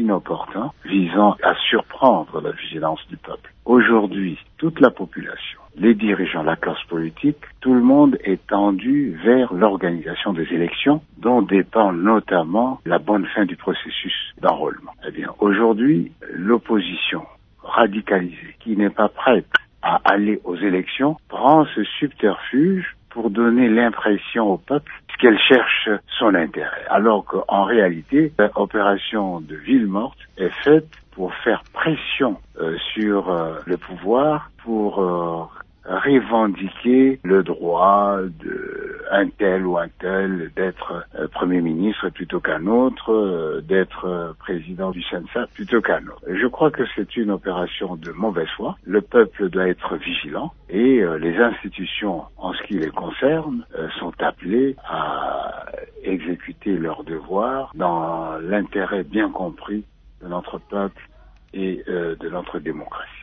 inopportun visant à surprendre la vigilance du peuple. Aujourd'hui, toute la population, les dirigeants, la classe politique, tout le monde est tendu vers l'organisation des élections dont dépend notamment la bonne fin du processus d'enrôlement. Eh bien, aujourd'hui, l'opposition radicalisée qui n'est pas prête à aller aux élections prend ce subterfuge pour donner l'impression au peuple qu'elle cherche son intérêt. Alors qu'en réalité, l'opération de ville morte est faite pour faire pression sur le pouvoir, pour revendiquer le droit d'un tel ou un tel d'être Premier ministre plutôt qu'un autre, d'être président du CENSA plutôt qu'un autre. Je crois que c'est une opération de mauvaise foi. Le peuple doit être vigilant et les institutions, en ce qui les concerne, sont appelées à exécuter leurs devoirs dans l'intérêt bien compris de notre peuple et de notre démocratie.